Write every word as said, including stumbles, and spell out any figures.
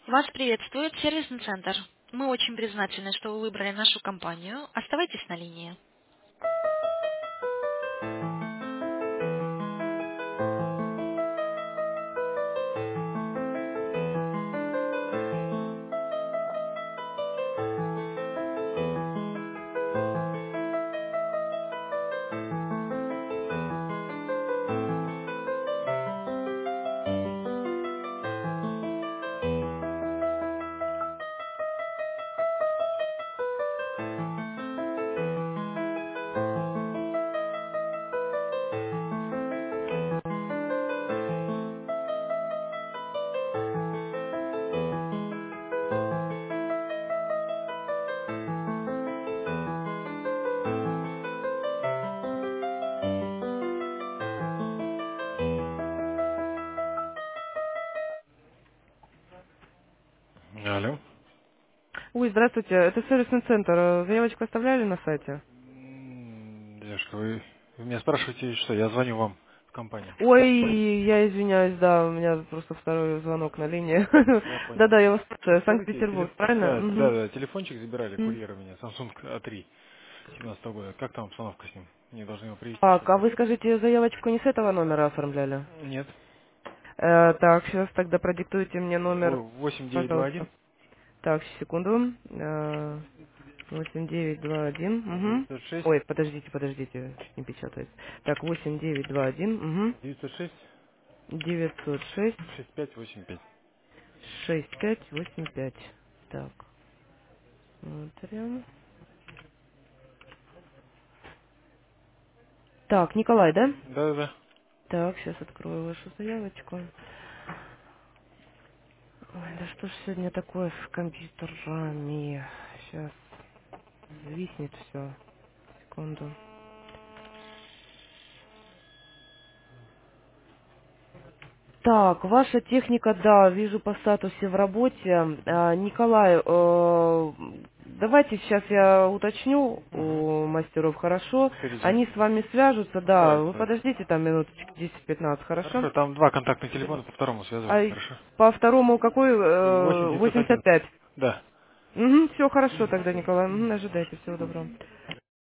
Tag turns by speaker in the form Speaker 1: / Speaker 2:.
Speaker 1: Вас приветствует сервисный центр. Мы очень признательны, что вы выбрали нашу компанию. Оставайтесь на линии.
Speaker 2: Алло.
Speaker 3: Ой, здравствуйте, это сервисный центр. Э, Заявочку оставляли на сайте?
Speaker 2: М, Девушка, вы, вы меня спрашиваете, что я звоню вам в компанию.
Speaker 3: Ой, я извиняюсь, да, у меня просто второй звонок на линии.
Speaker 2: Я понял.
Speaker 3: Да-да, я вас слушаю.
Speaker 2: Скажите, телеф...
Speaker 3: Санкт-Петербург, правильно?
Speaker 2: да, да,
Speaker 3: Мгм.
Speaker 2: да, телефончик забирали,
Speaker 3: М.
Speaker 2: курьер у меня, Samsung а три семнадцатого года. Как там обстановка с ним? Не должны его привезти
Speaker 3: Так,
Speaker 2: сейчас.
Speaker 3: а вы скажите, заявочку не с этого номера оформляли?
Speaker 2: Нет.
Speaker 3: Э, так, сейчас тогда продиктуйте мне номер,
Speaker 2: восемь девять два
Speaker 3: пожалуйста.
Speaker 2: один
Speaker 3: Так, секунду. Э, восемь девять два один. Угу.
Speaker 2: девятьсот шесть
Speaker 3: Ой, подождите, подождите, чуть не печатается. Так, восемь девять два один. Угу.
Speaker 2: девятьсот шесть
Speaker 3: девятьсот шесть
Speaker 2: шесть пять восемь пять.
Speaker 3: шесть пять восемь пять. Так, смотрим. Так, Николай, да?
Speaker 2: Да, да, да.
Speaker 3: Так, сейчас открою вашу заявочку. Ой, да что ж сегодня такое с компьютерами? Сейчас зависнет все. Секунду. Так, ваша техника, да, вижу по статусе в работе. А, Николай, э, давайте сейчас я уточню
Speaker 2: Угу.
Speaker 3: у мастеров, хорошо?
Speaker 2: Скажите.
Speaker 3: Они с вами свяжутся, да,
Speaker 2: Давайте,
Speaker 3: вы
Speaker 2: давайте.
Speaker 3: подождите там минуточек десять-пятнадцать, хорошо?
Speaker 2: Хорошо, там два контактных телефона, по второму связывайте,
Speaker 3: А
Speaker 2: хорошо?
Speaker 3: по второму какой?
Speaker 2: восемь
Speaker 3: Э,
Speaker 2: девятьсот
Speaker 3: восемьдесят
Speaker 2: один.
Speaker 3: пять.
Speaker 2: Да.
Speaker 3: Угу, все хорошо тогда, Николай. Мгм, ожидайте, всего доброго.